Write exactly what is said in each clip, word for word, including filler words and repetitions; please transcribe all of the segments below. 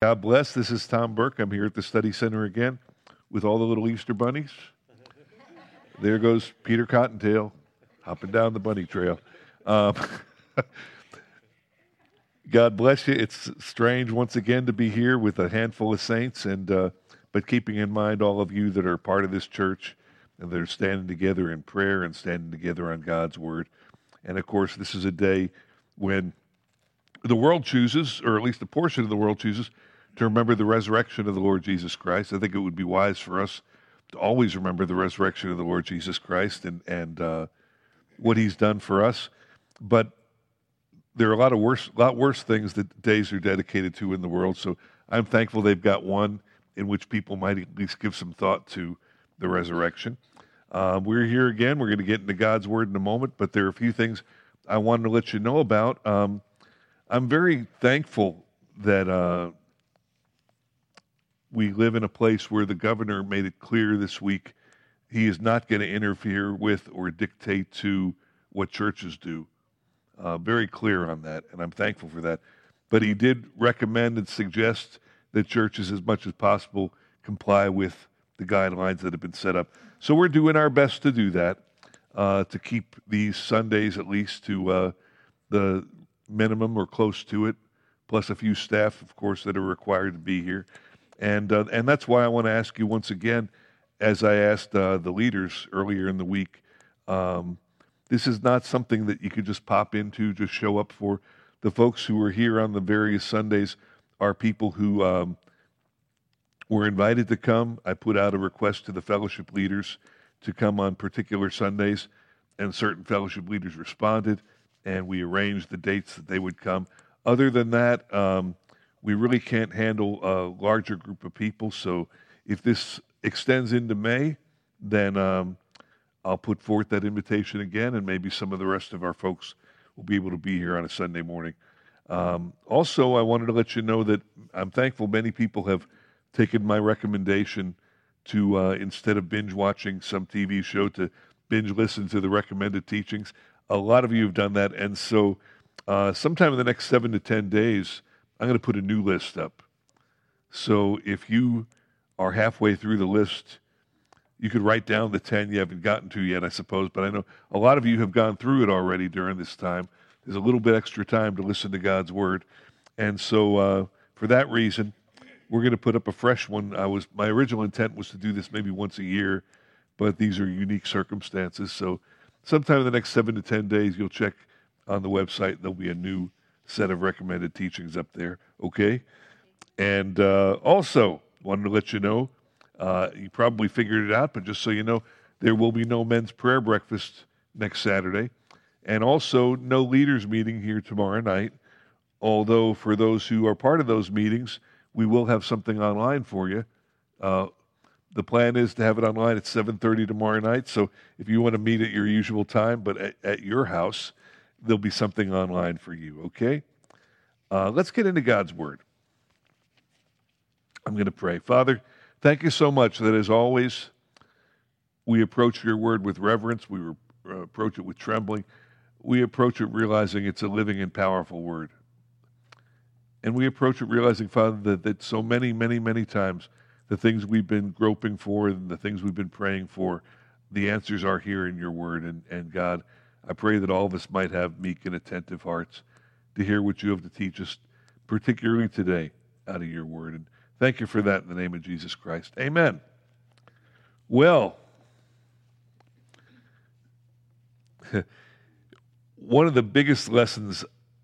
God bless. This is Tom Burke. I'm here at the Study Center again with all the little Easter bunnies. There goes Peter Cottontail hopping down the bunny trail. Um, God bless you. It's strange once again to be here with a handful of saints, and uh, but keeping in mind all of you that are part of this church and that are standing together in prayer and standing together on God's Word. And of course, this is a day when the world chooses, or at least a portion of the world chooses, to remember the resurrection of the Lord Jesus Christ. I think it would be wise for us to always remember the resurrection of the Lord Jesus Christ and, and uh, what he's done for us. But there are a lot of worse, lot worse things that days are dedicated to in the world. So I'm thankful they've got one in which people might at least give some thought to the resurrection. Um, we're here again. We're going to get into God's Word in a moment, but there are a few things I wanted to let you know about. Um, I'm very thankful that uh, we live in a place where the governor made it clear this week he is not going to interfere with or dictate to what churches do. Uh, very clear on that, and I'm thankful for that. But he did recommend and suggest that churches, as much as possible, comply with the guidelines that have been set up. So we're doing our best to do that, uh, to keep these Sundays at least to uh, the minimum or close to it, plus a few staff, of course, that are required to be here. And uh, and that's why I want to ask you once again, as I asked uh, the leaders earlier in the week, um, this is not something that you could just pop into, just show up for. The folks who are here on the various Sundays are people who um, were invited to come. I put out a request to the fellowship leaders to come on particular Sundays, and certain fellowship leaders responded, and we arranged the dates that they would come. Other than that, um, we really can't handle a larger group of people, so if this extends into May, then um, I'll put forth that invitation again, and maybe some of the rest of our folks will be able to be here on a Sunday morning. Um, also, I wanted to let you know that I'm thankful many people have taken my recommendation to, uh, instead of binge watching some T V show, to binge listen to the recommended teachings. A lot of you have done that, and so uh, sometime in the next seven to ten days, I'm going to put a new list up. So if you are halfway through the list, you could write down the ten you haven't gotten to yet, I suppose, but I know a lot of you have gone through it already during this time. There's a little bit extra time to listen to God's Word, and so uh, for that reason, we're going to put up a fresh one. I was my original intent was to do this maybe once a year, but these are unique circumstances. So sometime in the next seven to ten days, you'll check on the website. There'll be a new set of recommended teachings up there, okay? And uh, also, wanted to let you know, uh, you probably figured it out, but just so you know, there will be no men's prayer breakfast next Saturday, and also no leaders meeting here tomorrow night, although for those who are part of those meetings, we will have something online for you. Uh, the plan is to have it online at seven thirty tomorrow night, so if you want to meet at your usual time, but at, at your house, there'll be something online for you, okay? Uh, let's get into God's Word. I'm going to pray. Father, thank you so much that, as always, we approach your Word with reverence. We re- uh, approach it with trembling. We approach it realizing it's a living and powerful Word. And we approach it realizing, Father, that, that so many, many, many times the things we've been groping for and the things we've been praying for, the answers are here in your Word. And, and God, I pray that all of us might have meek and attentive hearts to hear what you have to teach us, particularly today, out of your Word. And thank you for that in the name of Jesus Christ. Amen. Well, one of the biggest lessons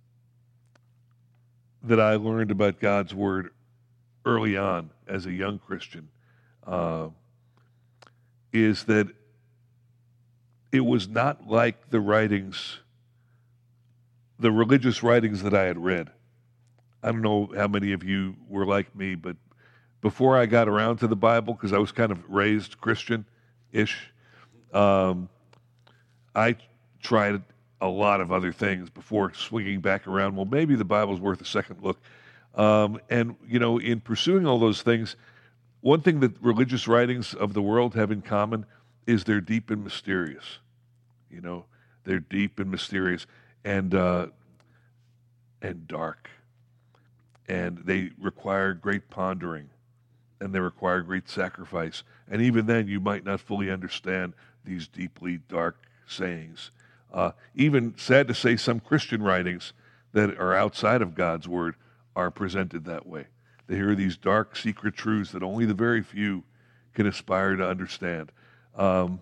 that I learned about God's Word early on as a young Christian uh, is that it was not like the writings, the religious writings that I had read. I don't know how many of you were like me, but before I got around to the Bible, because I was kind of raised Christian-ish, um, I tried a lot of other things before swinging back around. Well, maybe the Bible's worth a second look. Um, and, you know, in pursuing all those things, one thing that religious writings of the world have in common is they're deep and mysterious. You know, they're deep and mysterious and uh, and dark. and they require great pondering, and they require great sacrifice. And even then, you might not fully understand these deeply dark sayings. Uh, even, sad to say, some Christian writings that are outside of God's Word are presented that way. They hear these dark, secret truths that only the very few can aspire to understand. Um,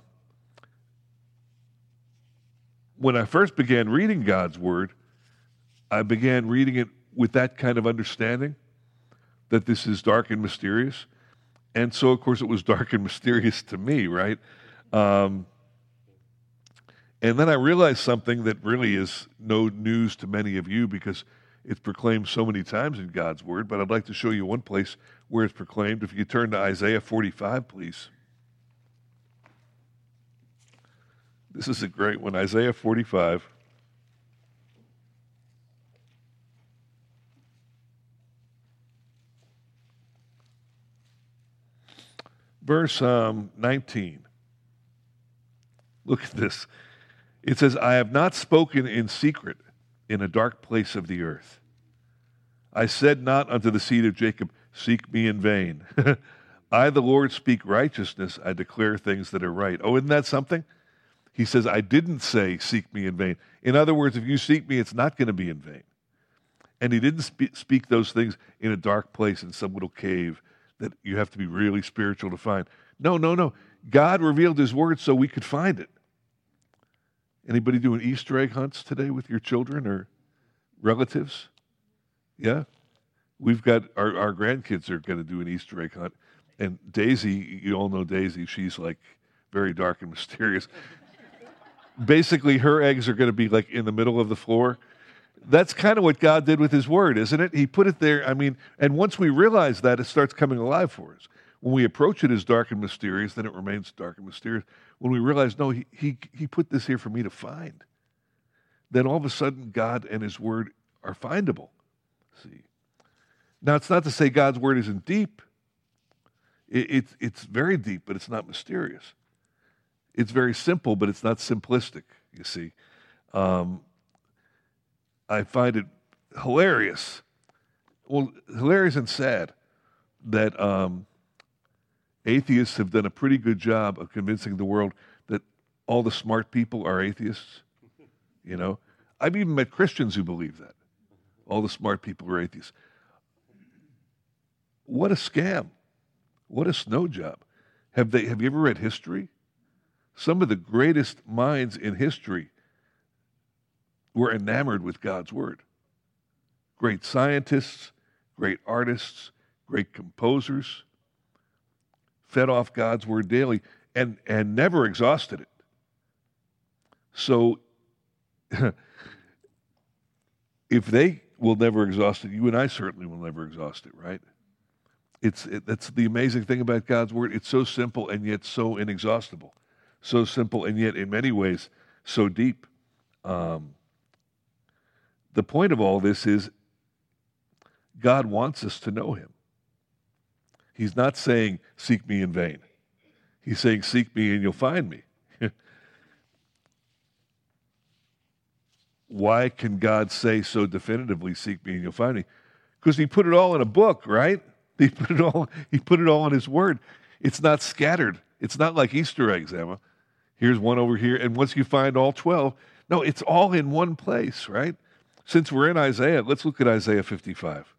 when I first began reading God's Word, I began reading it with that kind of understanding, that this is dark and mysterious. And so, of course, it was dark and mysterious to me, right? Um, and then I realized something that really is no news to many of you because it's proclaimed so many times in God's Word, but I'd like to show you one place where it's proclaimed. If you could turn to Isaiah forty-five, please. This is a great one, Isaiah forty-five. Verse um, nineteen. Look at this. It says, I have not spoken in secret in a dark place of the earth. I said not unto the seed of Jacob, seek me in vain. I, the Lord, speak righteousness. I declare things that are right. Oh, isn't that something? He says, I didn't say, seek me in vain. In other words, if you seek me, it's not going to be in vain. And he didn't spe- speak those things in a dark place in some little cave that you have to be really spiritual to find. No, no, no. God revealed his word so we could find it. Anybody doing Easter egg hunts today with your children or relatives? Yeah? We've got, our, our grandkids are going to do an Easter egg hunt. And Daisy, you all know Daisy, she's like very dark and mysterious. Basically, her eggs are going to be like in the middle of the floor. That's kind of what God did with his word, isn't it? He put it there. I mean, and once we realize that, it starts coming alive for us. When we approach it as dark and mysterious, then it remains dark and mysterious. When we realize, no, he, he, he put this here for me to find, then all of a sudden God and his word are findable. See? Now, it's not to say God's word isn't deep. It, it's, it's very deep, but it's not mysterious. It's very simple, but it's not simplistic, you see. Um, I find it hilarious, well, hilarious and sad that um, atheists have done a pretty good job of convincing the world that all the smart people are atheists. You know, I've even met Christians who believe that. All the smart people are atheists. What a scam. What a snow job. Have they? Have you ever read history? Some of the greatest minds in history were enamored with God's word. Great scientists, great artists, great composers, fed off God's word daily and, and never exhausted it. So if they will never exhaust it, you and I certainly will never exhaust it, right? It's it, that's the amazing thing about God's word. It's so simple and yet so inexhaustible. So simple and yet in many ways so deep. Um, the point of all this is God wants us to know him. He's not saying, seek me in vain. He's saying, seek me and you'll find me. Why can God say so definitively, seek me and you'll find me? Because he put it all in a book, right? He put it all, he put it all in his word. It's not scattered. It's not like Easter eggs, Emma. Here's one over here, and once you find all twelve, no, it's all in one place, right? Since we're in Isaiah, let's look at Isaiah fifty-five.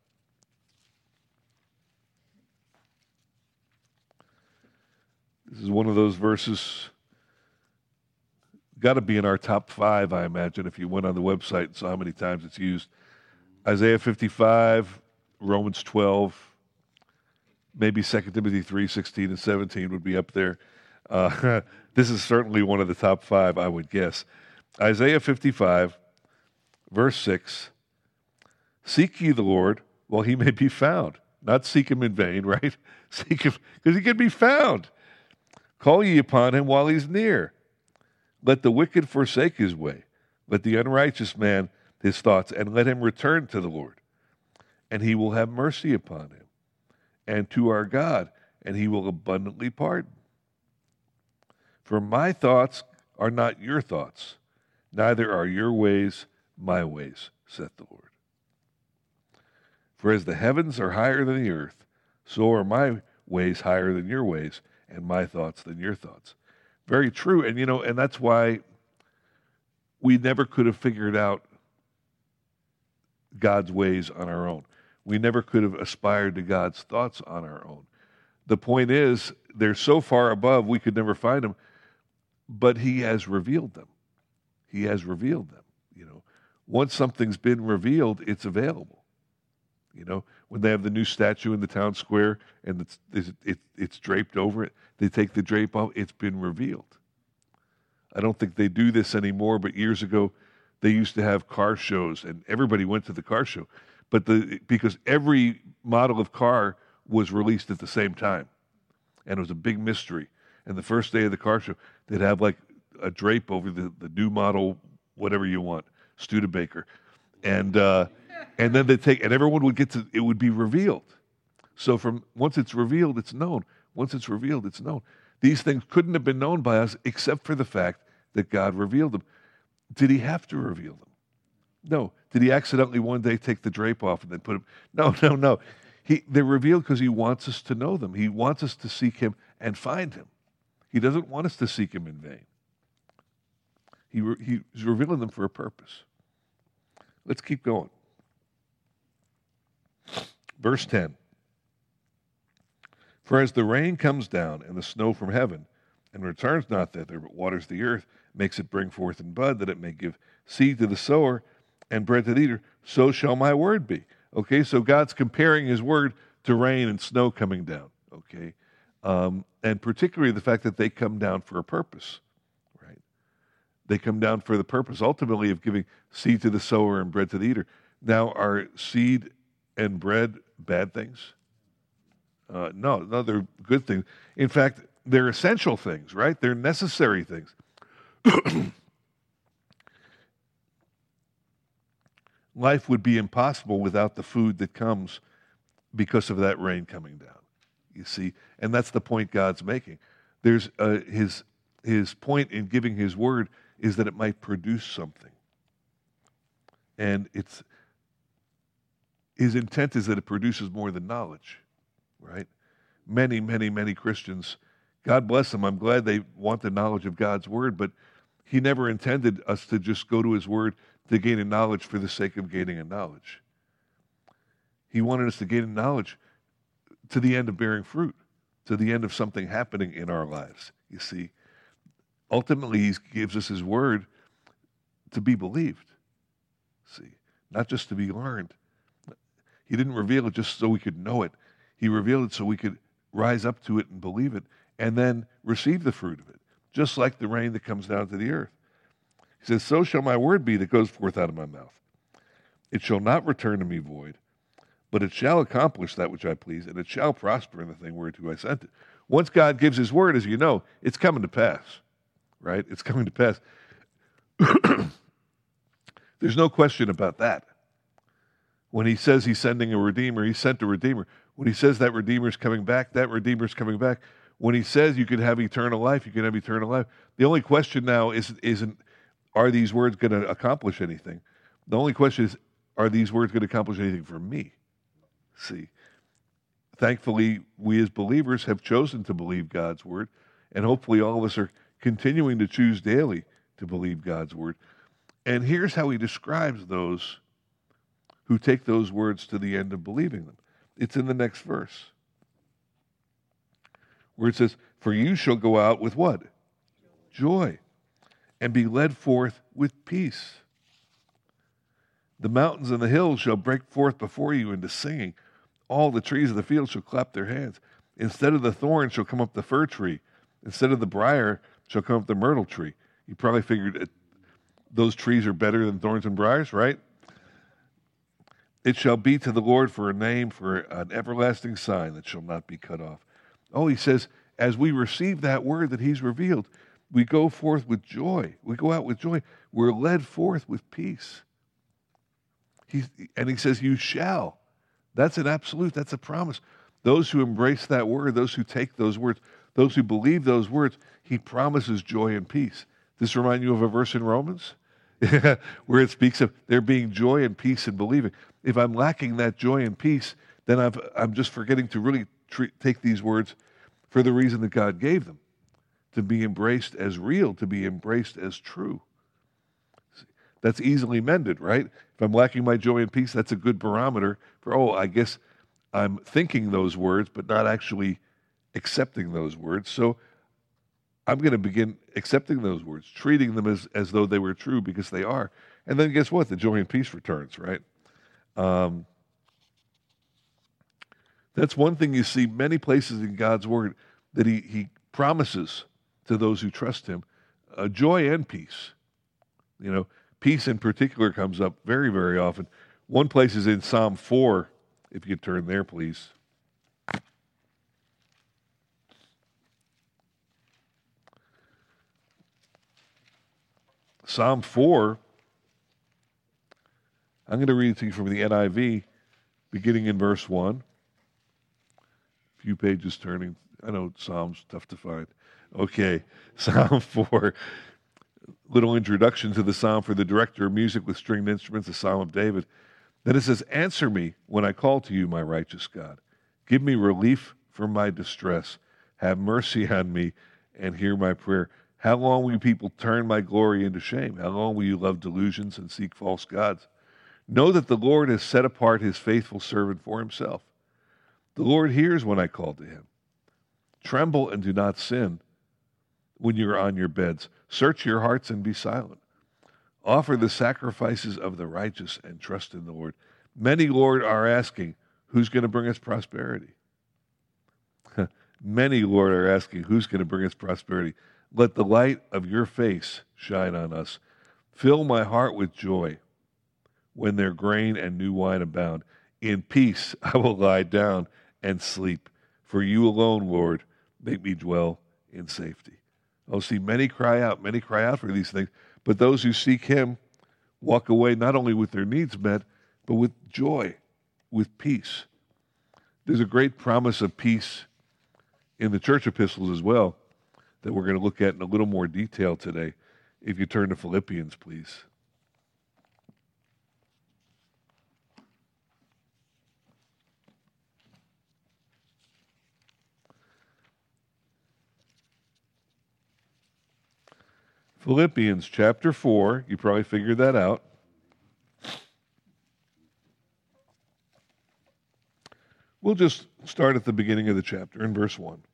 This is one of those verses, got to be in our top five, I imagine, if you went on the website and saw how many times it's used. Isaiah fifty-five, Romans twelve, maybe Second Timothy three, sixteen and seventeen would be up there. Uh, this is certainly one of the top five, I would guess. Isaiah fifty-five, verse six, seek ye the Lord while he may be found. Not seek him in vain, right? Seek him because he can be found. Call ye upon him while he's near. Let the wicked forsake his way. Let the unrighteous man his thoughts, and let him return to the Lord. And he will have mercy upon him, and to our God, and he will abundantly pardon. For my thoughts are not your thoughts, neither are your ways my ways, saith the Lord. For as the heavens are higher than the earth, so are my ways higher than your ways, and my thoughts than your thoughts. Very true. And, you know, and that's why we never could have figured out God's ways on our own. We never could have aspired to God's thoughts on our own. The point is, they're so far above, we could never find them, but he has revealed them. He has revealed them. You know, once something's been revealed, it's available. You know, when they have the new statue in the town square and it's, it's, it, it's draped over it, they take the drape off, it's been revealed. I don't think they do this anymore, but years ago, they used to have car shows, and everybody went to the car show. But the because every model of car was released at the same time, and it was a big mystery. And the first day of the car show, they'd have like a drape over the, the new model, whatever you want, Studebaker. And uh, and then they take, and everyone would get to, it would be revealed. So from once it's revealed, it's known. Once it's revealed, it's known. These things couldn't have been known by us except for the fact that God revealed them. Did he have to reveal them? No. Did he accidentally one day take the drape off and then put them? No, no, no. He, they're revealed because he wants us to know them. He wants us to seek him and find him. He doesn't want us to seek him in vain. He re, he's revealing them for a purpose. Let's keep going. Verse ten. For as the rain comes down and the snow from heaven, and returns not thither, but waters the earth, makes it bring forth and bud, that it may give seed to the sower and bread to the eater, so shall my word be. Okay, so God's comparing his word to rain and snow coming down, okay? Um, and particularly the fact that they come down for a purpose, right? They come down for the purpose, ultimately, of giving seed to the sower and bread to the eater. Now, are seed and bread bad things? Uh, no, no, they're good things. In fact, they're essential things, right? They're necessary things. Life would be impossible without the food that comes because of that rain coming down, you see. And that's the point God's making. There's uh, his, his point in giving his word is that it might produce something. And it's his intent is that it produces more than knowledge, right? Many, many, many Christians, God bless them, I'm glad they want the knowledge of God's word, but he never intended us to just go to his word to gain a knowledge for the sake of gaining a knowledge. He wanted us to gain a knowledge to the end of bearing fruit, to the end of something happening in our lives, you see. Ultimately, he gives us his word to be believed, see, not just to be learned. He didn't reveal it just so we could know it. He revealed it so we could rise up to it and believe it and then receive the fruit of it, just like the rain that comes down to the earth. He says, so shall my word be that goes forth out of my mouth. It shall not return to me void, but it shall accomplish that which I please, and it shall prosper in the thing whereto I sent it. Once God gives his word, as you know, it's coming to pass, right? It's coming to pass. There's no question about that. When he says he's sending a Redeemer, he sent a Redeemer. When he says that Redeemer's coming back, that Redeemer's coming back. When he says you can have eternal life, you can have eternal life. The only question now is, isn't, are these words going to accomplish anything? The only question is, are these words going to accomplish anything for me? See, thankfully, we as believers have chosen to believe God's word, and hopefully all of us are continuing to choose daily to believe God's word. And here's how he describes those who take those words to the end of believing them. It's in the next verse, where it says, for you shall go out with what? Joy, and be led forth with peace. The mountains and the hills shall break forth before you into singing. All the trees of the field shall clap their hands. Instead of the thorn shall come up the fir tree. Instead of the briar shall come up the myrtle tree. You probably figured it, those trees are better than thorns and briars, right? It shall be to the Lord for a name, for an everlasting sign that shall not be cut off. Oh, he says, as we receive that word that he's revealed, we go forth with joy. We go out with joy. We're led forth with peace. He's, and he says, you shall. That's an absolute. That's a promise. Those who embrace that word, those who take those words, those who believe those words, he promises joy and peace. Does this remind you of a verse in Romans? where it speaks of there being joy and peace in believing. If I'm lacking that joy and peace, then I've, I'm just forgetting to really treat, take these words for the reason that God gave them, to be embraced as real, to be embraced as true. That's easily mended, right? If I'm lacking my joy and peace, that's a good barometer for, oh, I guess I'm thinking those words, but not actually accepting those words. So I'm going to begin accepting those words, treating them as, as though they were true, because they are. And then guess what? The joy and peace returns, right? Um, that's one thing you see many places in God's Word, that he, he promises to those who trust him uh, joy and peace. You know, peace in particular comes up very, very often. One place is in Psalm four, if you could turn there, please. Psalm four, I'm going to read it to you from the N I V, beginning in verse one. A few pages turning. I know Psalm's tough to find. Okay, Psalm four. Little introduction to the Psalm for the director of music with stringed instruments, the Psalm of David. Then it says, answer me when I call to you, my righteous God. Give me relief from my distress. Have mercy on me and hear my prayer. How long will you people turn my glory into shame? How long will you love delusions and seek false gods? Know that the Lord has set apart his faithful servant for himself. The Lord hears when I call to him. Tremble and do not sin when you are on your beds. Search your hearts and be silent. Offer the sacrifices of the righteous and trust in the Lord. Many, Lord, are asking, who's going to bring us prosperity? Many, Lord, are asking, who's going to bring us prosperity? Let the light of your face shine on us. Fill my heart with joy when their grain and new wine abound. In peace I will lie down and sleep. For you alone, Lord, make me dwell in safety. Oh, see, many cry out, many cry out for these things, but those who seek him walk away not only with their needs met, but with joy, with peace. There's a great promise of peace in the church epistles as well that we're going to look at in a little more detail today. If you turn to Philippians, please. Philippians chapter four, you probably figured that out. We'll just start at the beginning of the chapter in verse one.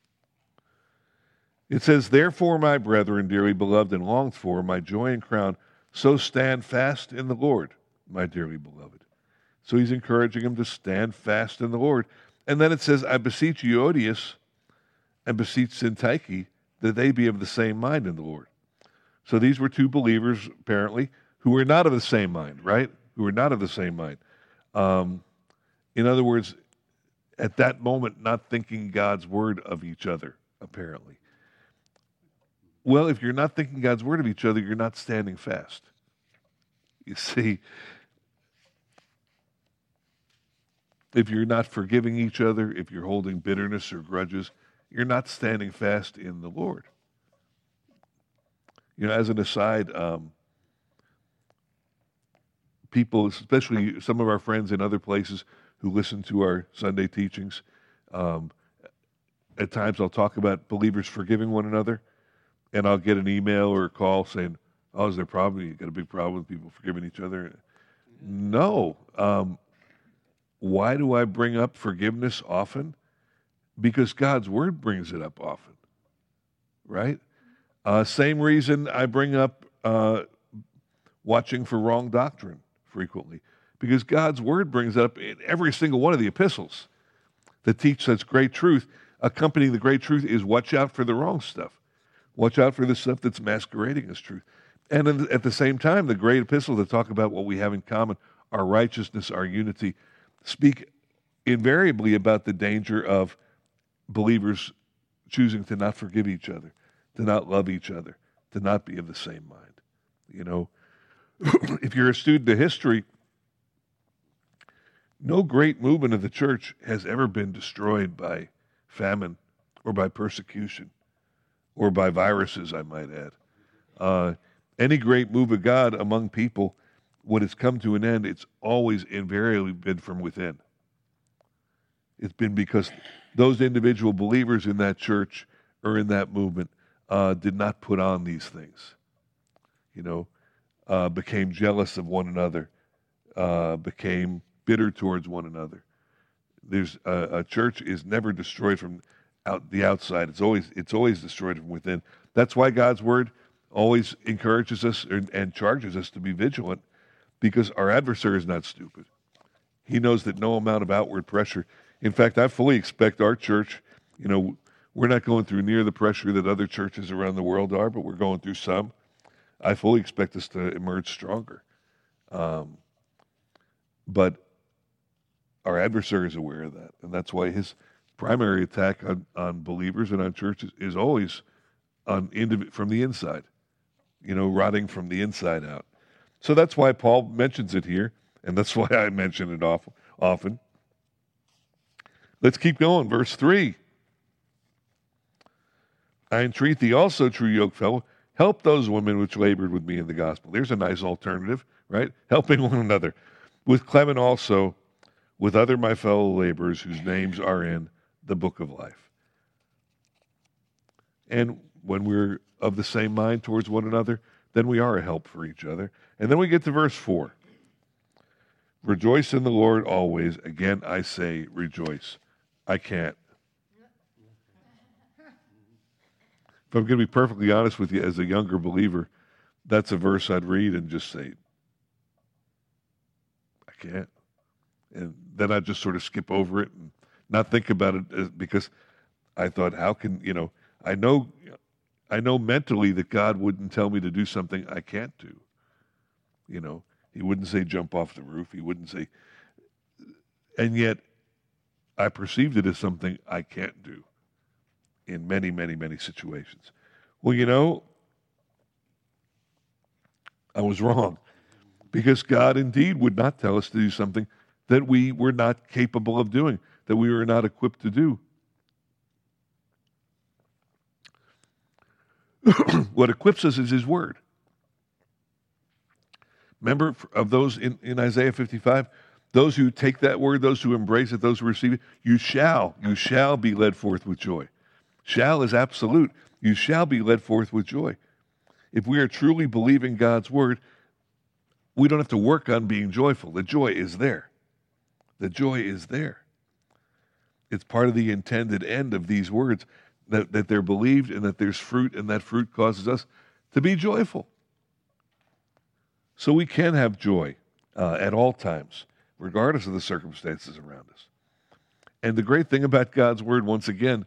It says, therefore, my brethren, dearly beloved and longed for, my joy and crown, so stand fast in the Lord, my dearly beloved. So he's encouraging him to stand fast in the Lord. And then it says, I beseech Euodias and beseech Syntyche that they be of the same mind in the Lord. So these were two believers, apparently, who were not of the same mind, right? Who were not of the same mind. Um, in other words, at that moment, not thinking God's word of each other, apparently. Well, if you're not thinking God's word of each other, you're not standing fast. You see, if you're not forgiving each other, if you're holding bitterness or grudges, you're not standing fast in the Lord. You know, as an aside, um, people, especially some of our friends in other places who listen to our Sunday teachings, um, at times I'll talk about believers forgiving one another, and I'll get an email or a call saying, oh, is there a problem? You got a big problem with people forgiving each other? No. Um, why do I bring up forgiveness often? Because God's word brings it up often, right? Uh, same reason I bring up uh, watching for wrong doctrine frequently, because God's word brings it up in every single one of the epistles that teach such great truth. Accompanying the great truth is watch out for the wrong stuff. Watch out for the stuff that's masquerading as truth. And in, at the same time, the great epistles that talk about what we have in common, our righteousness, our unity, speak invariably about the danger of believers choosing to not forgive each other, to not love each other, to not be of the same mind. You know, if you're a student of history, no great movement of the church has ever been destroyed by famine or by persecution or by viruses, I might add. Uh, Any great move of God among people, when it's come to an end, it's always invariably been from within. It's been because those individual believers in that church or in that movement uh, did not put on these things, you know, uh, became jealous of one another, uh, became bitter towards one another. There's a, a church is never destroyed from out the outside. It's always it's always destroyed from within. That's why God's word always encourages us and, and charges us to be vigilant, because our adversary is not stupid. He knows that no amount of outward pressure. In fact, I fully expect our church, you know, we're not going through near the pressure that other churches around the world are, but we're going through some. I fully expect us to emerge stronger. Um, but our adversary is aware of that, and that's why his primary attack on, on believers and on churches is always on indiv- from the inside, you know, rotting from the inside out. So that's why Paul mentions it here, and that's why I mention it off, often. Let's keep going. Verse three. I entreat thee also, true yokefellow, help those women which labored with me in the gospel. There's a nice alternative, right? Helping one another. With Clement also, with other my fellow laborers whose names are in the book of life. And when we're of the same mind towards one another, then we are a help for each other. And then we get to verse four. Rejoice in the Lord always. Again, I say rejoice. I can't. If I'm going to be perfectly honest with you, as a younger believer, that's a verse I'd read and just say, I can't. And then I'd just sort of skip over it and not think about it, because I thought, how can, you know, I know, I know mentally that God wouldn't tell me to do something I can't do. You know, he wouldn't say jump off the roof. He wouldn't say, and yet I perceived it as something I can't do in many, many, many situations. Well, you know, I was wrong, because God indeed would not tell us to do something that we were not capable of doing, that we were not equipped to do. What equips us is his word. Remember, of those in, in Isaiah fifty-five, those who take that word, those who embrace it, those who receive it, you shall, you shall be led forth with joy. Shall is absolute. You shall be led forth with joy. If we are truly believing God's word, we don't have to work on being joyful. The joy is there. The joy is there. It's part of the intended end of these words, that, that they're believed and that there's fruit, and that fruit causes us to be joyful. So we can have joy uh, at all times, regardless of the circumstances around us. And the great thing about God's word, once again,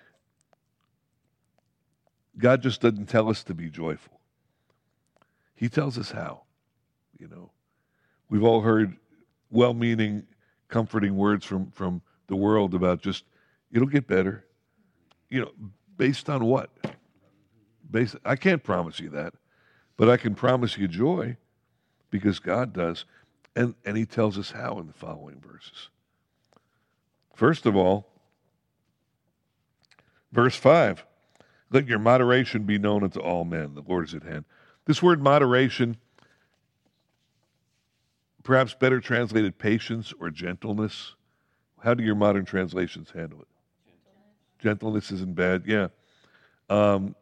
God just doesn't tell us to be joyful. He tells us how. You know, we've all heard well-meaning, comforting words from, from the world about just, it'll get better. You know, based on what? Based, I can't promise you that, but I can promise you joy, because God does. And, and he tells us how in the following verses. First of all, verse five, let your moderation be known unto all men. The Lord is at hand. This word moderation, perhaps better translated patience or gentleness. How do your modern translations handle it? Gentleness, Gentleness isn't bad, yeah. Um,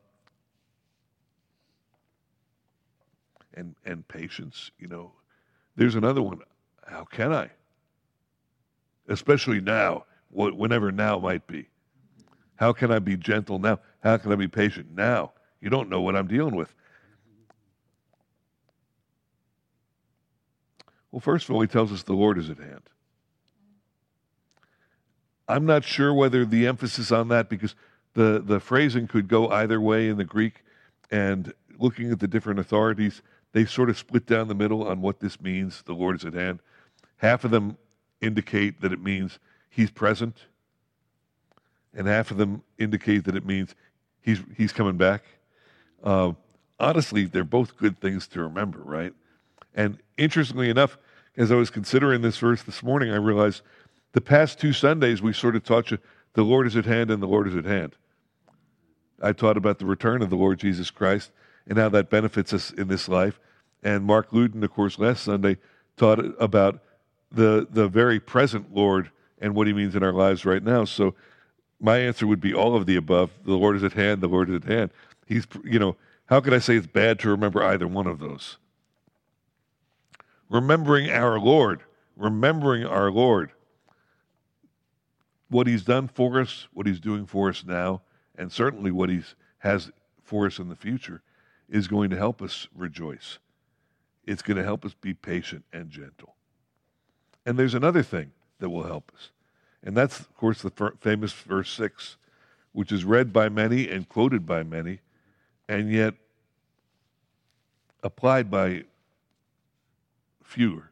and and patience, you know. There's another one. How can I? Especially now, whenever now might be. How can I be gentle now? How can I be patient now? You don't know what I'm dealing with. Well, first of all, he tells us the Lord is at hand. I'm not sure whether the emphasis on that, because the, the phrasing could go either way in the Greek, and looking at the different authorities, they sort of split down the middle on what this means, the Lord is at hand. Half of them indicate that it means he's present, and half of them indicate that it means he's he's coming back. Uh, honestly, they're both good things to remember, right? And interestingly enough, as I was considering this verse this morning, I realized the past two Sundays we sort of taught you the Lord is at hand and the Lord is at hand. I taught about the return of the Lord Jesus Christ, and how that benefits us in this life. And Mark Luden, of course, last Sunday taught about the the very present Lord and what he means in our lives right now. So my answer would be all of the above. The Lord is at hand. The Lord is at hand. He's, you know, how could I say it's bad to remember either one of those? Remembering our Lord, remembering our Lord, what he's done for us, what he's doing for us now, and certainly what he has for us in the future is going to help us rejoice. It's going to help us be patient and gentle. And there's another thing that will help us. And that's, of course, the famous verse six, which is read by many and quoted by many, and yet applied by fewer.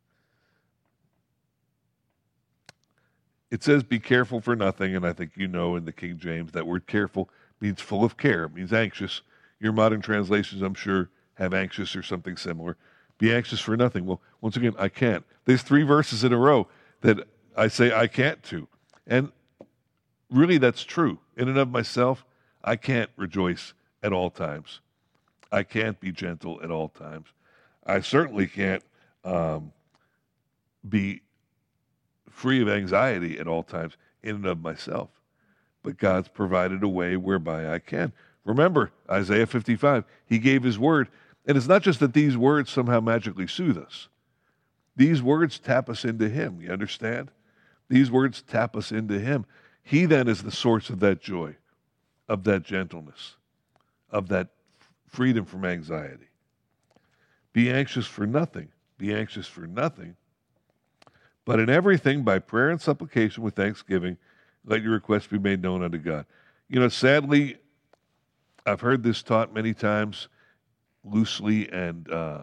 It says, be careful for nothing, and I think you know in the King James that word careful means full of care, it means anxious. Your modern translations, I'm sure, have anxious or something similar. Be anxious for nothing. Well, once again, I can't. There's three verses in a row that I say I can't to. And really that's true. In and of myself, I can't rejoice at all times. I can't be gentle at all times. I certainly can't um, be free of anxiety at all times in and of myself. But God's provided a way whereby I can. Remember, Isaiah fifty-five, he gave his word. And it's not just that these words somehow magically soothe us. These words tap us into him, you understand? These words tap us into him. He then is the source of that joy, of that gentleness, of that freedom from anxiety. Be anxious for nothing. Be anxious for nothing. But in everything, by prayer and supplication with thanksgiving, let your requests be made known unto God. You know, sadly, I've heard this taught many times, loosely and uh,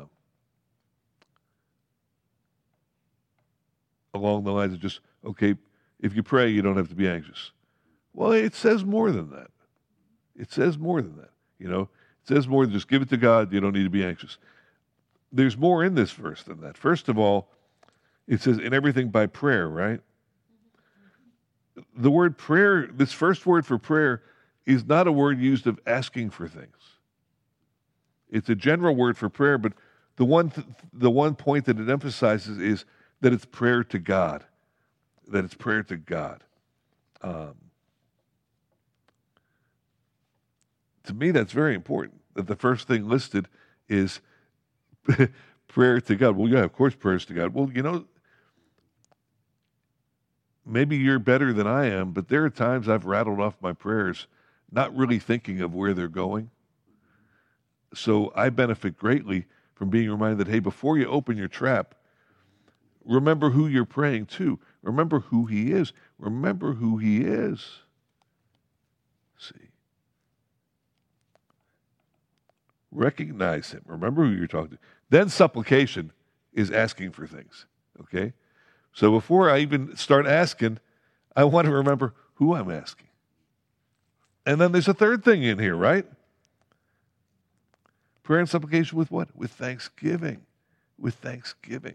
along the lines of just, okay, if you pray, you don't have to be anxious. Well, it says more than that. It says more than that. You know, it says more than just give it to God. You don't need to be anxious. There's more in this verse than that. First of all, it says in everything by prayer, right? The word prayer, this first word for prayer, is not a word used of asking for things. It's a general word for prayer, but the one th- the one point that it emphasizes is that it's prayer to God. That it's prayer to God. Um, to me, that's very important, that the first thing listed is prayer to God. Well, yeah, of course, prayers to God. Well, you know, maybe you're better than I am, but there are times I've rattled off my prayers not really thinking of where they're going. So I benefit greatly from being reminded that, hey, before you open your trap, remember who you're praying to. Remember who he is. Remember who he is. See. Recognize him. Remember who you're talking to. Then supplication is asking for things. Okay? So before I even start asking, I want to remember who I'm asking. And then there's a third thing in here, right? Prayer and supplication with what? With thanksgiving. With thanksgiving.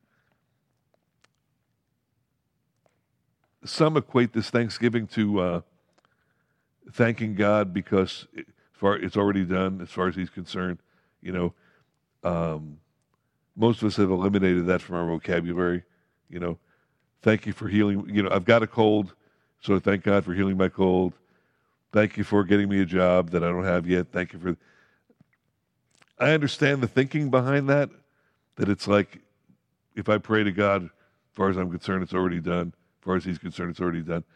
Some equate this thanksgiving to uh, thanking God because it, as far, it's already done as far as he's concerned. You know, um, most of us have eliminated that from our vocabulary. You know, thank you for healing. You know, I've got a cold, so thank God for healing my cold. Thank you for getting me a job that I don't have yet. Thank you for... I understand the thinking behind that, that it's like, if I pray to God, as far as I'm concerned, it's already done. As far as he's concerned, it's already done.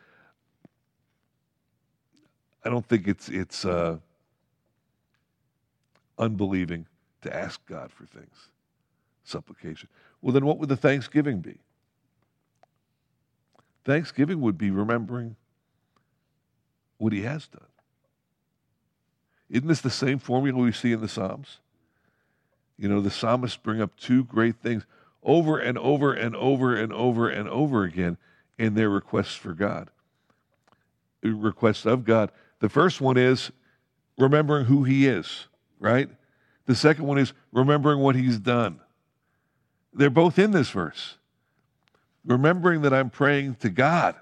I don't think it's it's uh, unbelieving to ask God for things. Supplication. Well, then what would the thanksgiving be? Thanksgiving would be remembering what he has done. Isn't this the same formula we see in the Psalms? You know, the psalmists bring up two great things over and over and over and over and over again in their requests for God, requests of God. The first one is remembering who he is, right? The second one is remembering what he's done. They're both in this verse. Remembering that I'm praying to God.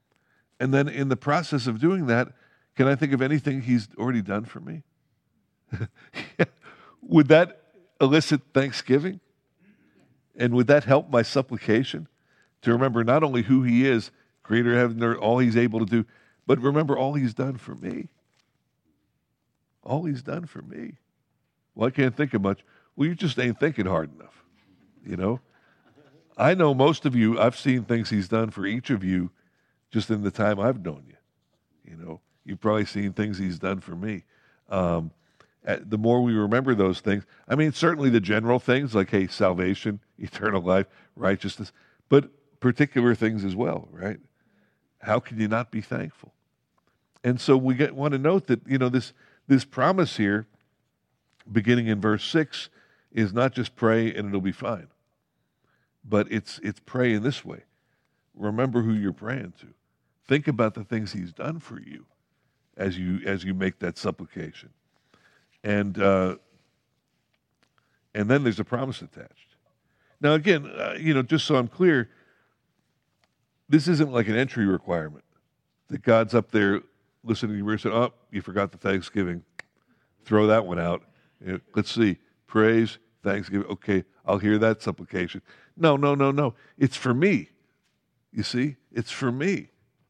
And then in the process of doing that, can I think of anything he's already done for me? Would that elicit thanksgiving? And would that help my supplication to remember not only who he is, creator of heaven and earth, all he's able to do, but remember all he's done for me? All he's done for me. Well, I can't think of much. Well, you just ain't thinking hard enough, you know? I know most of you, I've seen things he's done for each of you just in the time I've known you. You know, you've probably seen things he's done for me. Um, the more we remember those things, I mean, certainly the general things like, hey, salvation, eternal life, righteousness, but particular things as well, right? How can you not be thankful? And so we get, want to note that, you know, this this promise here, beginning in verse six, is not just pray and it'll be fine, but it's it's pray in this way. Remember who you're praying to. Think about the things he's done for you as you as you make that supplication. And uh, and then there's a promise attached. Now again, uh, you know, just so I'm clear, this isn't like an entry requirement that God's up there listening to you and saying, oh, you forgot the Thanksgiving. Throw that one out. You know, let's see. Praise, Thanksgiving. Okay, I'll hear that supplication. No, no, no, no. It's for me. You see? It's for me.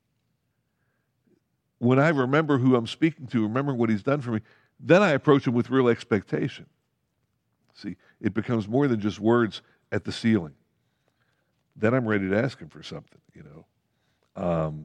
When I remember who I'm speaking to, remember what he's done for me, then I approach him with real expectation. See, it becomes more than just words at the ceiling. Then I'm ready to ask him for something, you know. Um,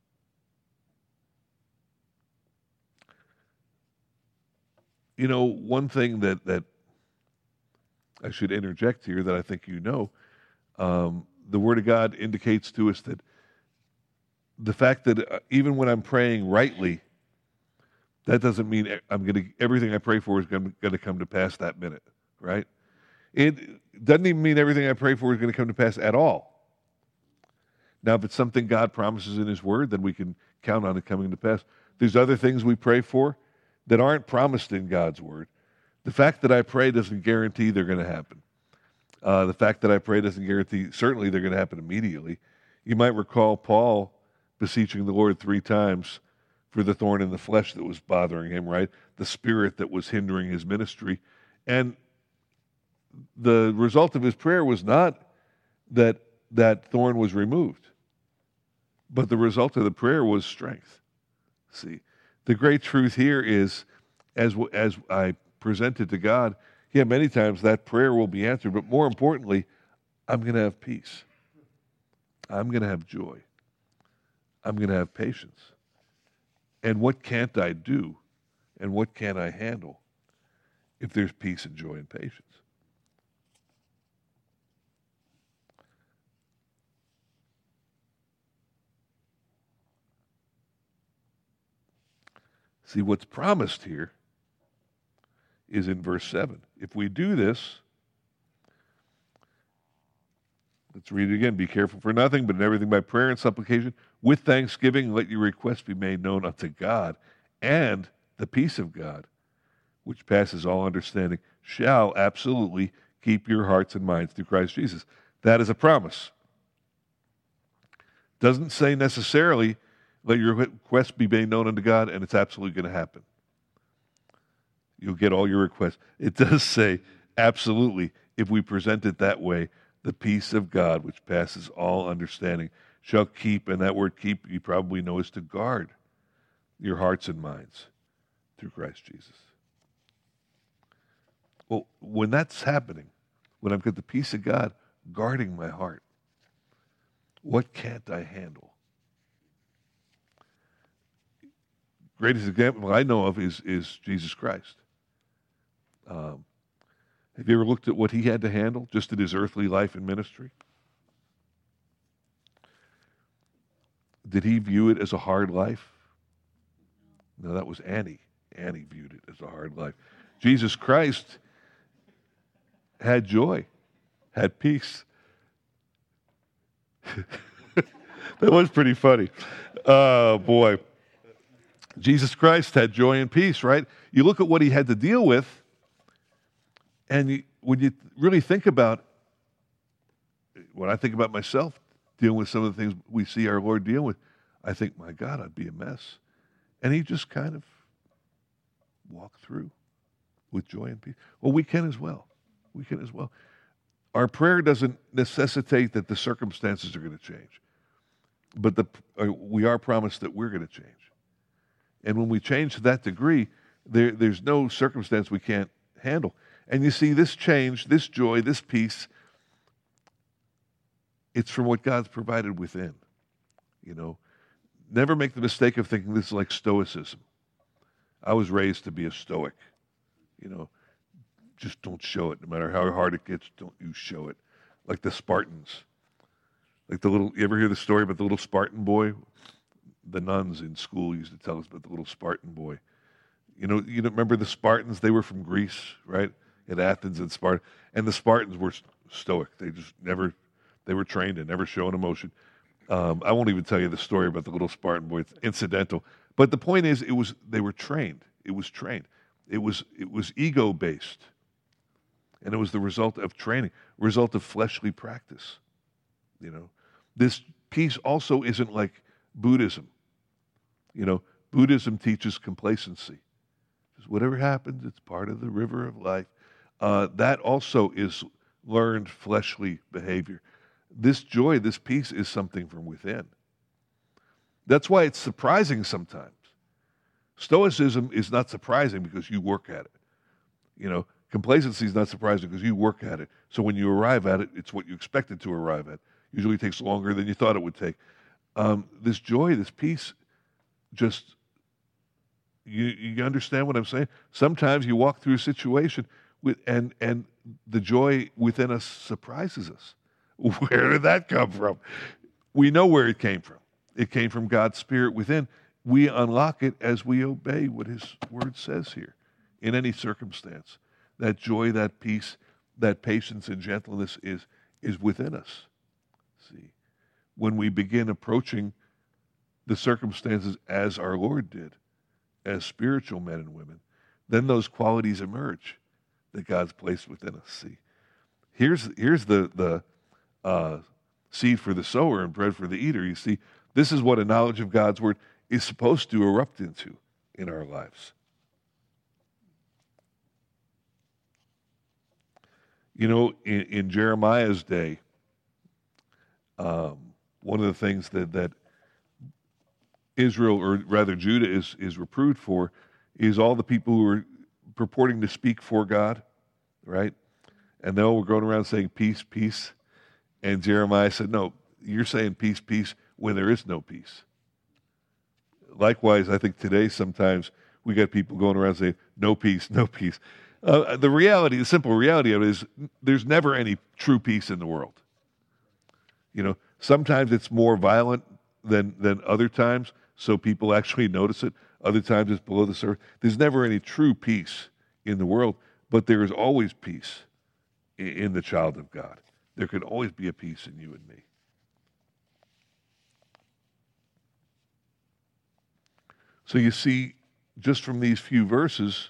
you know, one thing that, that I should interject here that I think you know, um, the Word of God indicates to us that the fact that uh, even when I'm praying rightly, that doesn't mean I'm going to everything I pray for is going to come to pass that minute, right? It doesn't even mean everything I pray for is going to come to pass at all. Now, if it's something God promises in his word, then we can count on it coming to pass. There's other things we pray for that aren't promised in God's word. The fact that I pray doesn't guarantee they're going to happen. Uh, the fact that I pray doesn't guarantee, certainly they're going to happen immediately. You might recall Paul beseeching the Lord three times for the thorn in the flesh that was bothering him, right? The spirit that was hindering his ministry. And the result of his prayer was not that that thorn was removed, but the result of the prayer was strength. See, the great truth here is, as as I present it to God, yeah, many times that prayer will be answered, but more importantly, I'm going to have peace. I'm going to have joy. I'm going to have patience. And what can't I do, and what can I handle if there's peace and joy and patience? See, what's promised here is in verse seven. If we do this, let's read it again. Be careful for nothing, but in everything by prayer and supplication, with thanksgiving, let your requests be made known unto God, and the peace of God, which passes all understanding, shall absolutely keep your hearts and minds through Christ Jesus. That is a promise. Doesn't say necessarily, let your requests be made known unto God, and it's absolutely going to happen. You'll get all your requests. It does say, absolutely, if we present it that way, the peace of God, which passes all understanding, shall keep, and that word keep, you probably know, is to guard your hearts and minds through Christ Jesus. Well, when that's happening, when I've got the peace of God guarding my heart, what can't I handle? Greatest example I know of is, is Jesus Christ. Um, have you ever looked at what he had to handle just in his earthly life and ministry? Did he view it as a hard life? No, that was Annie. Annie viewed it as a hard life. Jesus Christ had joy, had peace. That was pretty funny. Oh, boy. Jesus Christ had joy and peace, right? You look at what he had to deal with, and you, when you really think about, when I think about myself dealing with some of the things we see our Lord deal with, I think, my God, I'd be a mess. And he just kind of walked through. with joy and peace. Well, we can as well. We can as well. Our prayer doesn't necessitate that the circumstances are going to change, but the, uh, we are promised that we're going to change. And when we change to that degree, there, there's no circumstance we can't handle. And you see, this change, this joy, this peace, it's from what God's provided within. You know, never make the mistake of thinking this is like stoicism. I was raised to be a stoic. You know, just don't show it. No matter how hard it gets, don't you show it. Like the Spartans. Like the little, you ever hear the story about the little Spartan boy? The nuns in school used to tell us about the little Spartan boy. You know, you remember the Spartans? They were from Greece, right? At Athens and Sparta. And the Spartans were stoic. They just never, they were trained to never show an emotion. Um, I won't even tell you the story about the little Spartan boy. It's incidental. But the point is, it was, they were trained. It was trained. It was, it was ego-based. And it was the result of training, result of fleshly practice. You know, this peace also isn't like Buddhism. You know, Buddhism teaches complacency. Just whatever happens, it's part of the river of life. Uh, that also is learned fleshly behavior. This joy, this peace is something from within. That's why it's surprising sometimes. Stoicism is not surprising because you work at it. You know, complacency is not surprising because you work at it. So when you arrive at it, it's what you expected to arrive at. Usually takes longer than you thought it would take. Um, this joy, this peace, just, you, you understand what I'm saying? Sometimes you walk through a situation with, and, and the joy within us surprises us. Where did that come from? We know where it came from. It came from God's Spirit within. We unlock it as we obey what His Word says here. In any circumstance, that joy, that peace, that patience and gentleness is, is within us. See, when we begin approaching the circumstances as our Lord did, as spiritual men and women, then those qualities emerge that God's placed within us. See, here's here's the the uh, seed for the sower and bread for the eater. You see, this is what a knowledge of God's Word is supposed to erupt into in our lives. You know, in, in Jeremiah's day, um, one of the things that, that Israel, or rather Judah, is, is reproved for is all the people who are purporting to speak for God, right? And they all were going around saying peace, peace. And Jeremiah said, no, you're saying peace, peace when there is no peace. Likewise, I think today sometimes we got people going around saying no peace, no peace. Uh, the reality, the simple reality of it is there's never any true peace in the world. You know, sometimes it's more violent than than other times, so people actually notice it. Other times it's below the surface. There's never any true peace in the world, but there is always peace in, in the child of God. There can always be a peace in you and me. So you see, just from these few verses,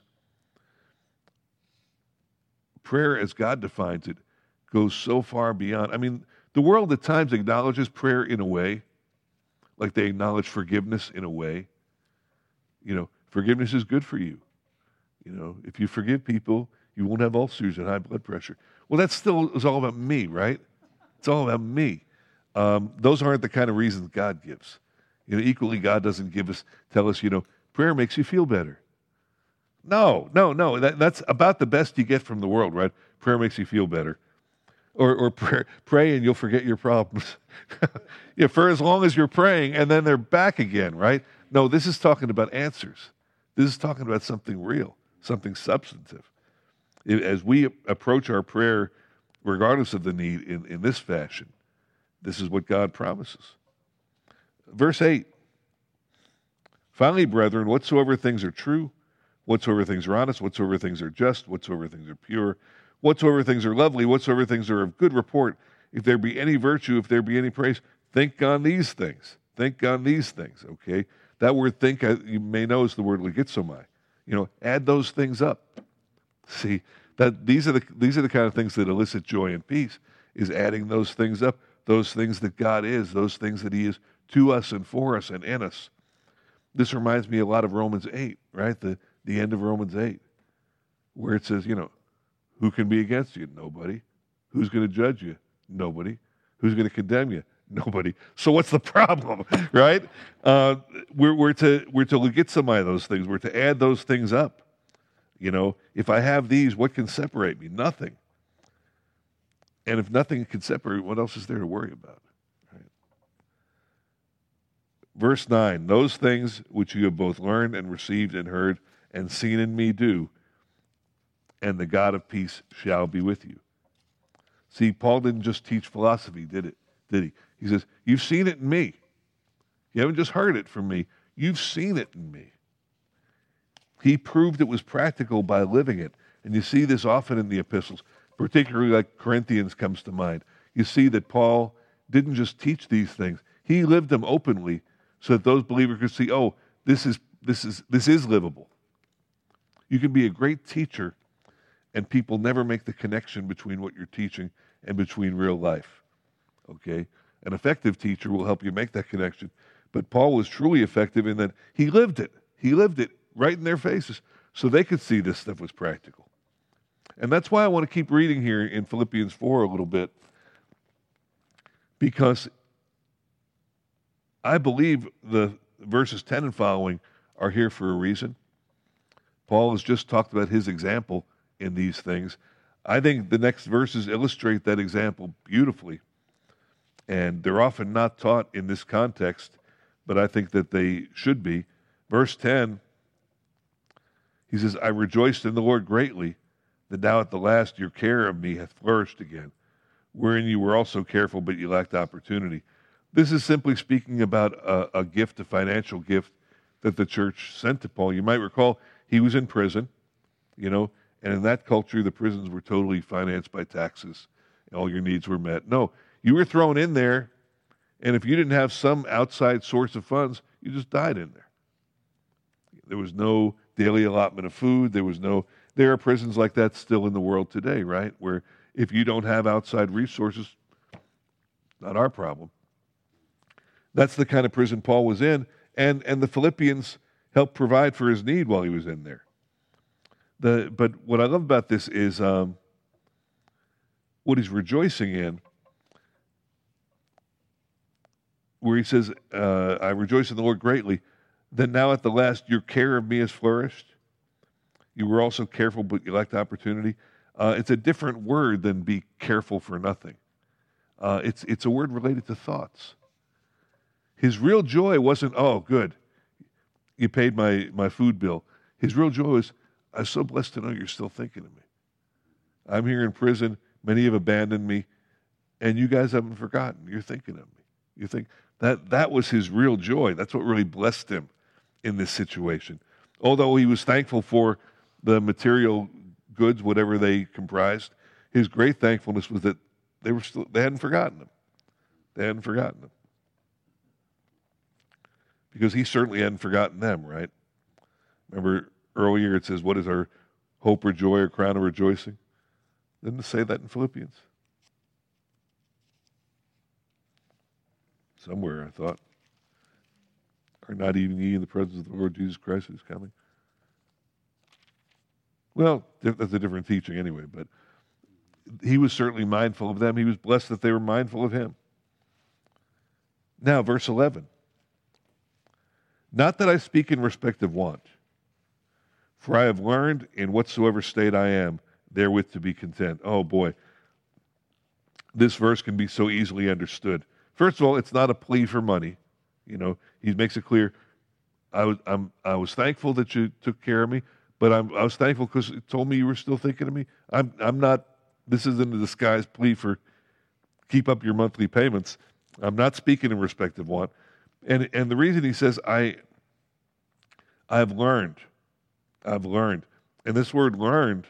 prayer as God defines it goes so far beyond. I mean, the world at times acknowledges prayer in a way, like they acknowledge forgiveness in a way. You know, forgiveness is good for you. You know, if you forgive people, you won't have ulcers and high blood pressure. Well, that still is all about me, right? It's all about me. Um, those aren't the kind of reasons God gives. You know, equally, God doesn't give us, tell us, you know, prayer makes you feel better. No, no, no. That, that's about the best you get from the world, right? Prayer makes you feel better. Or, or pray, pray and you'll forget your problems. Yeah, for as long as you're praying, and then they're back again, right? No, this is talking about answers. This is talking about something real, something substantive. It, as we approach our prayer, regardless of the need, in, in this fashion, this is what God promises. Verse eight, finally, brethren, whatsoever things are true, whatsoever things are honest, whatsoever things are just, whatsoever things are pure, whatsoever things are lovely, whatsoever things are of good report, if there be any virtue, if there be any praise, think on these things. Think on these things, okay? That word think, you may know, is the word legitsomai. You know, add those things up. See, that these are the these are the kind of things that elicit joy and peace, is adding those things up, those things that God is, those things that He is to us and for us and in us. This reminds me a lot of Romans eight, right? The, the end of Romans eight. where it says, you know, who can be against you? Nobody. Who's going to judge you? Nobody. Who's going to condemn you? Nobody. So what's the problem, right? Uh, we're, we're to we're to get some of those things. We're to add those things up. You know, if I have these, what can separate me? Nothing. And if nothing can separate, what else is there to worry about? Right? Verse nine, those things which you have both learned and received and heard and seen in me do, and the God of peace shall be with you. See, Paul didn't just teach philosophy, did it? Did he? He says, you've seen it in me. You haven't just heard it from me. You've seen it in me. He proved it was practical by living it. And you see this often in the epistles, particularly like Corinthians comes to mind. You see that Paul didn't just teach these things. He lived them openly so that those believers could see, oh, this is this is this is livable. You can be a great teacher and people never make the connection between what you're teaching and between real life. Okay? An effective teacher will help you make that connection. But Paul was truly effective in that he lived it. He lived it right in their faces so they could see this stuff was practical. And that's why I want to keep reading here in Philippians four a little bit, because I believe the verses ten and following are here for a reason. Paul has just talked about his example in these things. I think the next verses illustrate that example beautifully. And they're often not taught in this context, but I think that they should be. Verse ten, he says, I rejoiced in the Lord greatly, that now at the last your care of me hath flourished again, wherein you were also careful, but you lacked opportunity. This is simply speaking about a, a gift, a financial gift that the church sent to Paul. You might recall he was in prison, you know, and in that culture, the prisons were totally financed by taxes. All your needs were met. No, you were thrown in there, and if you didn't have some outside source of funds, you just died in there. There was no daily allotment of food. There was no, there are prisons like that still in the world today, right? Where if you don't have outside resources, not our problem. That's the kind of prison Paul was in, and, and the Philippians helped provide for his need while he was in there. The, but what I love about this is um, what he's rejoicing in, where he says, uh, I rejoice in the Lord greatly, that now at the last your care of me has flourished. You were also careful, but you lacked opportunity. Uh, it's a different word than be careful for nothing. Uh, it's, it's a word related to thoughts. His real joy wasn't, oh, good, you paid my, my food bill. His real joy was, I'm so blessed to know you're still thinking of me. I'm here in prison. Many have abandoned me, and you guys haven't forgotten. You're thinking of me. You think that that was his real joy. That's what really blessed him in this situation. Although he was thankful for the material goods, whatever they comprised, his great thankfulness was that they were still they hadn't forgotten him. They hadn't forgotten him. Because he certainly hadn't forgotten them, right? Remember earlier it says, what is our hope or joy or crown of rejoicing? Didn't it say that in Philippians? Somewhere, I thought. Are not even ye in the presence of the Lord Jesus Christ who is coming? Well, that's a different teaching anyway, but he was certainly mindful of them. He was blessed that they were mindful of him. Now, verse eleven. Not that I speak in respect of want, for I have learned in whatsoever state I am, therewith to be content. Oh boy, this verse can be so easily understood. First of all, it's not a plea for money. You know, he makes it clear, I was, I'm, I was thankful that you took care of me, but I'm, I was thankful because it told me you were still thinking of me. I'm, I'm not, this isn't a disguised plea for keep up your monthly payments. I'm not speaking in respect of want. And and the reason he says, I, I've learned, I've learned. And this word learned,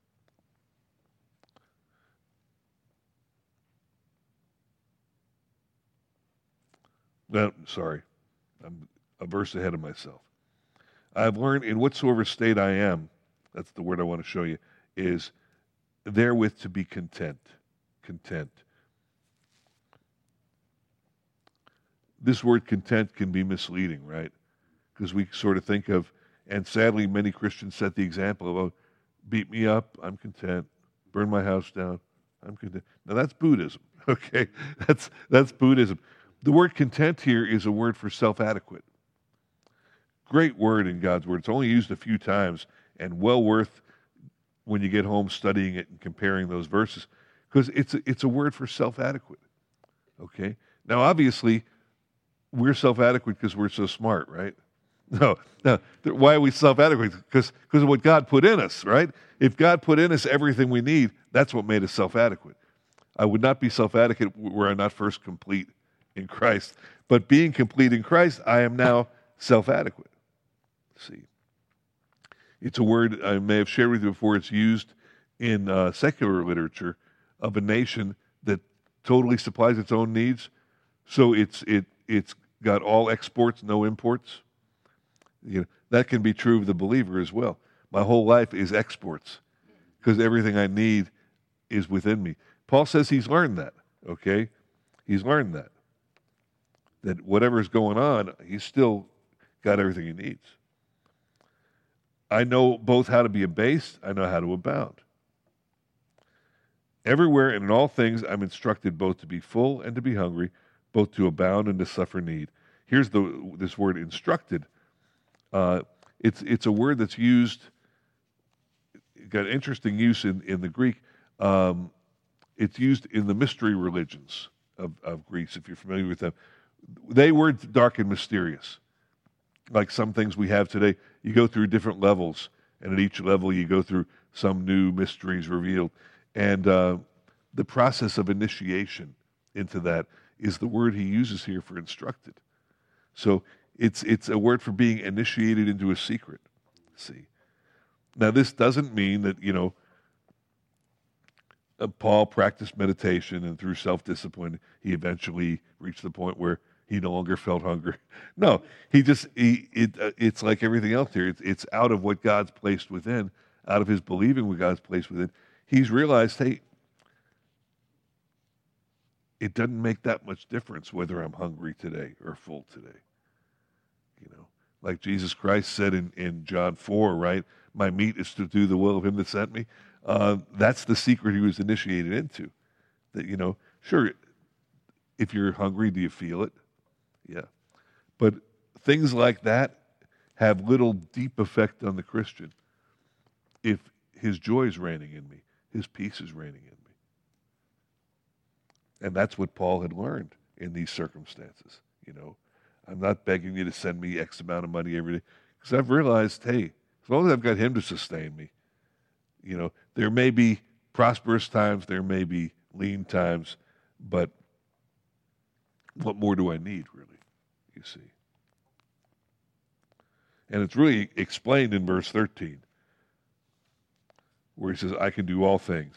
no, sorry, I'm a verse ahead of myself. I've learned in whatsoever state I am, that's the word I want to show you, is therewith to be content, content. This word content can be misleading, right? Because we sort of think of, and sadly many Christians set the example of, oh, Beat me up, I'm content. Burn my house down, I'm content. Now that's Buddhism, okay? That's that's Buddhism. The word content here is a word for self-adequate. Great word in God's word. It's only used a few times and well worth when you get home studying it and comparing those verses, because it's a, it's a word for self-adequate, okay? Now, obviously, we're self-adequate because we're so smart, right? No, no. Why are we self-adequate? Because because of what God put in us, right? If God put in us everything we need, that's what made us self-adequate. I would not be self-adequate were I not first complete in Christ. But being complete in Christ, I am now self-adequate. See, it's a word I may have shared with you before. It's used in uh, secular literature of a nation that totally supplies its own needs. So it's it it's got all exports, no imports. You know, that can be true of the believer as well. My whole life is exports because everything I need is within me. Paul says he's learned that, okay? He's learned that. That whatever's going on, he's still got everything he needs. I know both how to be abased, I know how to abound. Everywhere and in all things I'm instructed both to be full and to be hungry, both to abound and to suffer need. Here's the this word instructed. Uh, it's it's a word that's used, got interesting use in, in the Greek. Um, it's used in the mystery religions of, of Greece, if you're familiar with them. They were dark and mysterious. Like some things we have today, you go through different levels, and at each level you go through some new mysteries revealed. And uh, the process of initiation into that is the word he uses here for instructed. So it's it's a word for being initiated into a secret. See, now this doesn't mean that, you know, uh, Paul practiced meditation and through self-discipline he eventually reached the point where he no longer felt hunger. No, he just he it uh, it's like everything else here. It's it's out of what God's placed within, out of his believing what God's placed within. He's realized, hey, it doesn't make that much difference whether I'm hungry today or full today. You know, like Jesus Christ said in, in John four, right? My meat is to do the will of him that sent me. Uh, that's the secret he was initiated into. That, you know, sure, if you're hungry, do you feel it? Yeah. But things like that have little deep effect on the Christian if his joy is reigning in me, his peace is reigning in me. And that's what Paul had learned in these circumstances, you know. I'm not begging you to send me X amount of money every day, because I've realized, hey, as long as I've got him to sustain me, you know, there may be prosperous times, there may be lean times, but what more do I need, really, you see? And it's really explained in verse thirteen, where he says, I can do all things.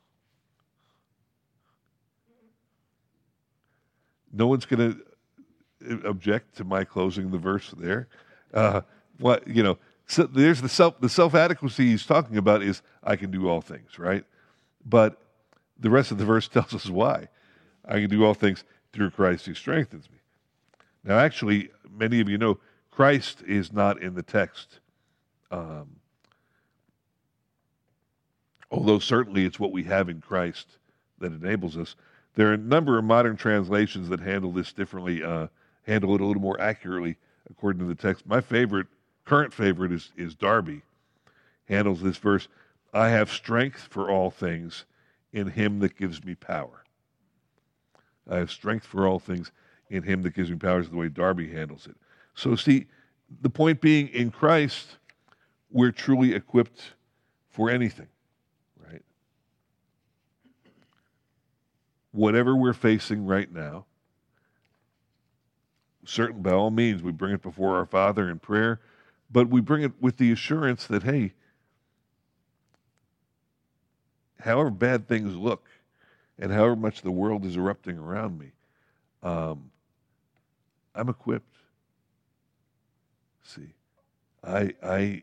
No one's going to object to my closing the verse there. Uh, what you know, so there's the self the self adequacy he's talking about is I can do all things, right? But the rest of the verse tells us why. I can do all things through Christ who strengthens me. Now, actually, many of you know Christ is not in the text, um, although certainly it's what we have in Christ that enables us. There are a number of modern translations that handle this differently. Uh, handle it a little more accurately according to the text. My favorite, current favorite is, is Darby, handles this verse, I have strength for all things in him that gives me power. I have strength for all things in him that gives me power is the way Darby handles it. So see, the point being, in Christ, we're truly equipped for anything, right? Whatever we're facing right now, certain, by all means, we bring it before our Father in prayer, but we bring it with the assurance that, hey, however bad things look and however much the world is erupting around me, um, I'm equipped. See, I, I,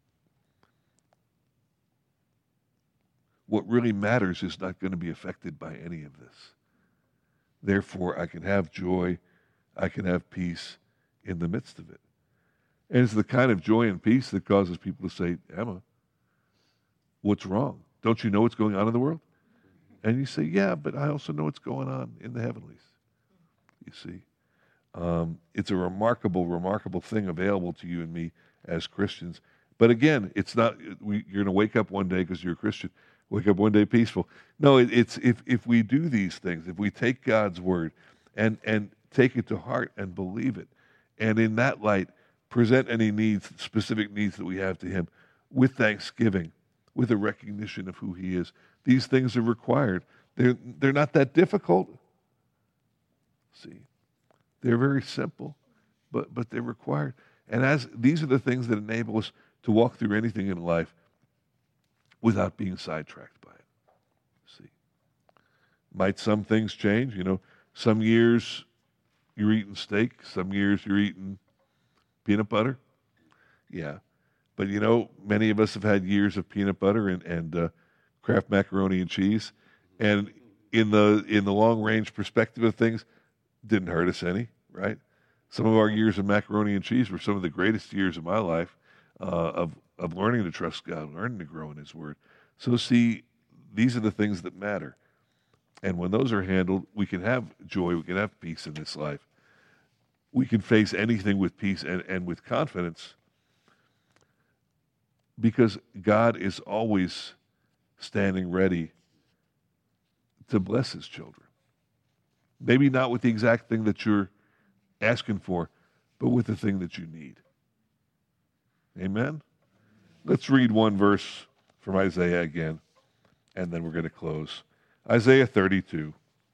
what really matters is not going to be affected by any of this. Therefore, I can have joy, I can have peace in the midst of it. And it's the kind of joy and peace that causes people to say, Emma, what's wrong? Don't you know what's going on in the world? And you say, yeah, but I also know what's going on in the heavenlies. You see, um, it's a remarkable, remarkable thing available to you and me as Christians. But again, it's not, we, you're going to wake up one day because you're a Christian, wake up one day peaceful. No, it, it's if, if we do these things, if we take God's word and, and take it to heart and believe it, and in that light, present any needs, specific needs that we have to him with thanksgiving, with a recognition of who he is. These things are required. They're, they're not that difficult. See, they're very simple, but, but they're required. And as these are the things that enable us to walk through anything in life without being sidetracked by it. See, might some things change? You know, some years you're eating steak, some years you're eating peanut butter. Yeah, but you know, many of us have had years of peanut butter and and uh, Kraft macaroni and cheese, and in the in the long range perspective of things, didn't hurt us any, right? Some of our years of macaroni and cheese were some of the greatest years of my life, uh, of of learning to trust God, learning to grow in His Word. So see, these are the things that matter, and when those are handled, we can have joy, we can have peace in this life. We can face anything with peace and, and with confidence, because God is always standing ready to bless His children. Maybe not with the exact thing that you're asking for, but with the thing that you need. Amen? Let's read one verse from Isaiah again, and then we're going to close. Isaiah thirty-two.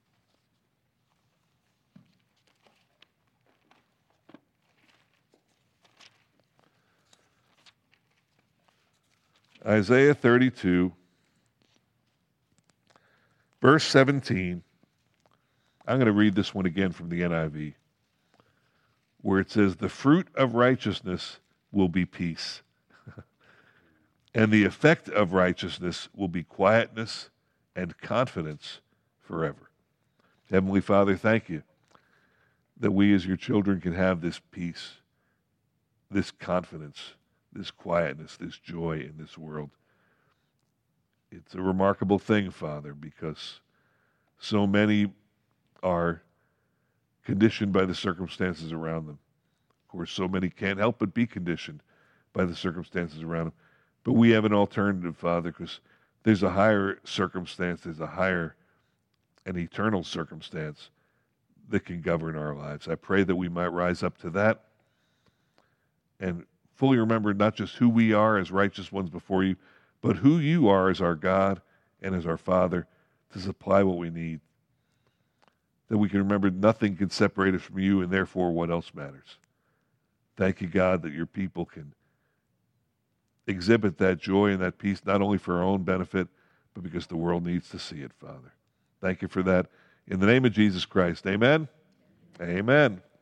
Isaiah thirty-two, verse seventeen. I'm going to read this one again from the N I V, where it says, "The fruit of righteousness will be peace, and the effect of righteousness will be quietness and confidence forever." Heavenly Father, thank you that we as your children can have this peace, this confidence, this quietness, this joy in this world. It's a remarkable thing, Father, because so many are conditioned by the circumstances around them. Of course, so many can't help but be conditioned by the circumstances around them. But we have an alternative, Father, because there's a higher circumstance, there's a higher and eternal circumstance that can govern our lives. I pray that we might rise up to that and fully remember not just who we are as righteous ones before you, but who you are as our God and as our Father to supply what we need. That we can remember nothing can separate us from you, and therefore what else matters. Thank you, God, that your people can exhibit that joy and that peace, not only for our own benefit, but because the world needs to see it, Father. Thank you for that. In the name of Jesus Christ, amen. Amen.